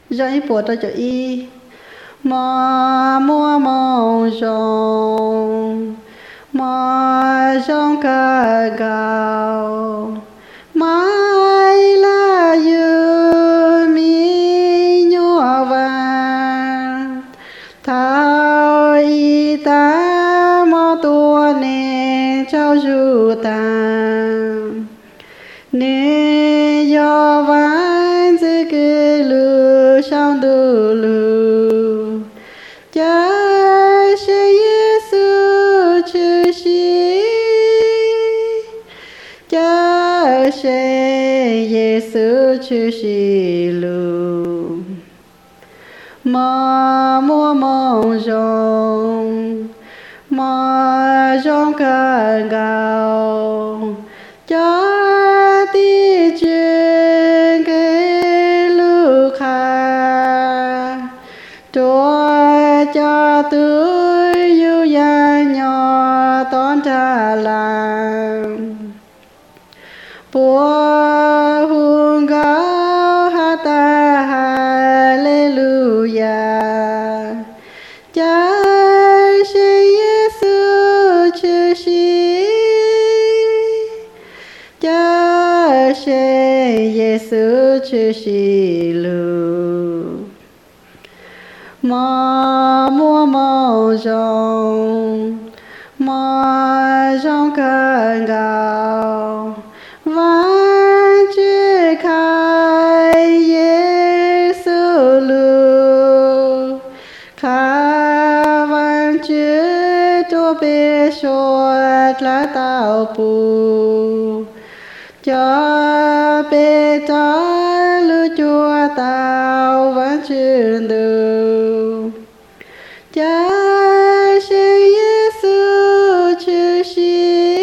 Dạy bùa ta cho y mà mua mong rong mà rong cả gạo mai là yêu mi nhỏ vàng thao y ta mò tua nè trao du tàng nè do ván dư kê lư sang đu lư cha sẽ Giêsu chư sĩ cha sẽ Giêsu chư sĩ lư mà mua mong rong cả gạo cho ti chuyện cái lưu kha chúa cho tôi yêu gia nhỏ tón trả làng bùa hùng gạo hát ta hallelujah cha sẽ Giêsu chư sĩ cha sẽ Giêsu chư sĩ lư mà mua màu rong cả gạo vang chữ khai Giêsu lư khá vang chữ cho bê sốt lá tàu bù cho bê tó lưu chua tàu vẫn truyền lưu cha sẽ Giêsu chư sĩ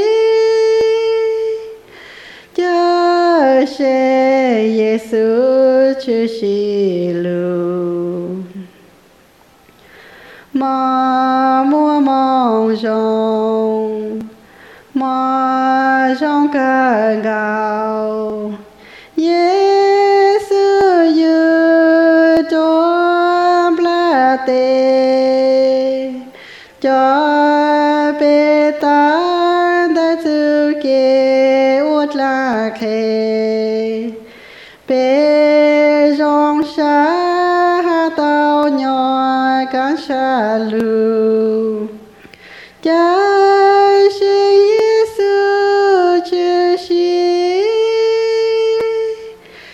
cha sẽ Giêsu chư sĩ lưu mà mua mong rong cả gạo Giêsu như trong lá tê cho bê ta đã thư kê út là khê bê rong xa ha tao nhỏ cán xa lưu cha sẽ Giêsu chư sĩ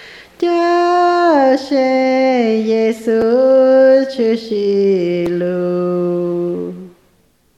cha sẽ Giêsu chư sĩ lưu